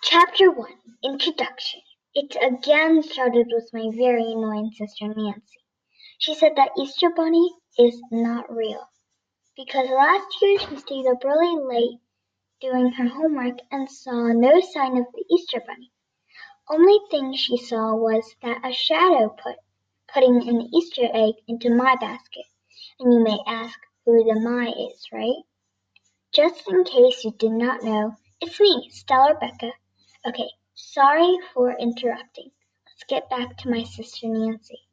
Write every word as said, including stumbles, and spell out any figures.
Chapter one Introduction. It again started with my very annoying sister Nancy. She said that Easter Bunny is not real because last year she stayed up really late doing her homework and saw no sign of the Easter Bunny. Only thing she saw was that a shadow put putting an Easter egg into my basket. And you may ask who the my is, right? Just in case you did not know, it's me, Stella Rebecca. Okay, sorry for interrupting. Let's get back to my sister Nancy.